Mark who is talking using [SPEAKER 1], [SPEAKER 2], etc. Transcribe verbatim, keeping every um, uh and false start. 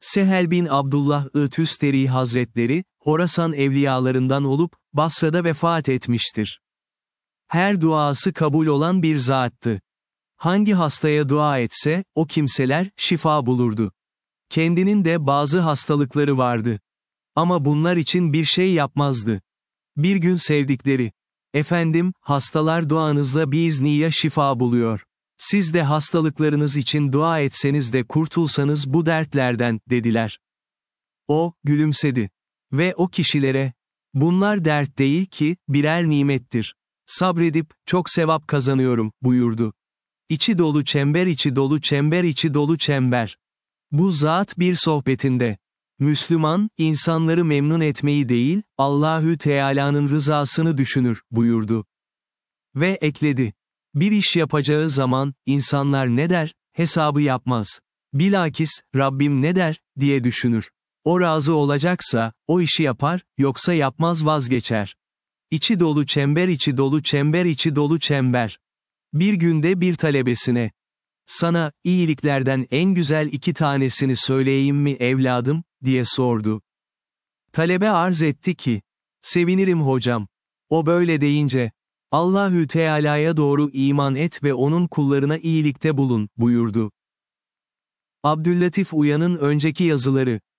[SPEAKER 1] Sehel bin Abdullah Tüsteri Hazretleri, Horasan evliyalarından olup, Basra'da vefat etmiştir. Her duası kabul olan bir zattı. Hangi hastaya dua etse, o kimseler, şifa bulurdu. Kendinin de bazı hastalıkları vardı. Ama bunlar için bir şey yapmazdı. Bir gün sevdikleri, "Efendim, hastalar duanızla biiznillah şifa buluyor. Siz de hastalıklarınız için dua etseniz de kurtulsanız bu dertlerden," dediler. O, gülümsedi. Ve o kişilere, "Bunlar dert değil ki, birer nimettir. Sabredip, çok sevap kazanıyorum," buyurdu. İçi dolu çember içi dolu çember içi dolu çember. Bu zat bir sohbetinde, "Müslüman, insanları memnun etmeyi değil, Allahü Teala'nın rızasını düşünür," buyurdu. Ve ekledi. Bir iş yapacağı zaman, insanlar ne der, hesabı yapmaz. Bilakis, Rabbim ne der, diye düşünür. O razı olacaksa, o işi yapar, yoksa yapmaz vazgeçer. İçi dolu çember içi dolu çember içi dolu çember. Bir günde bir talebesine, "Sana, iyiliklerden en güzel iki tanesini söyleyeyim mi evladım?" diye sordu. Talebe arz etti ki, "Sevinirim hocam." O böyle deyince, "Allahü Teala'ya doğru iman et ve onun kullarına iyilikte bulun," buyurdu. Abdüllatif Uyan'ın önceki yazıları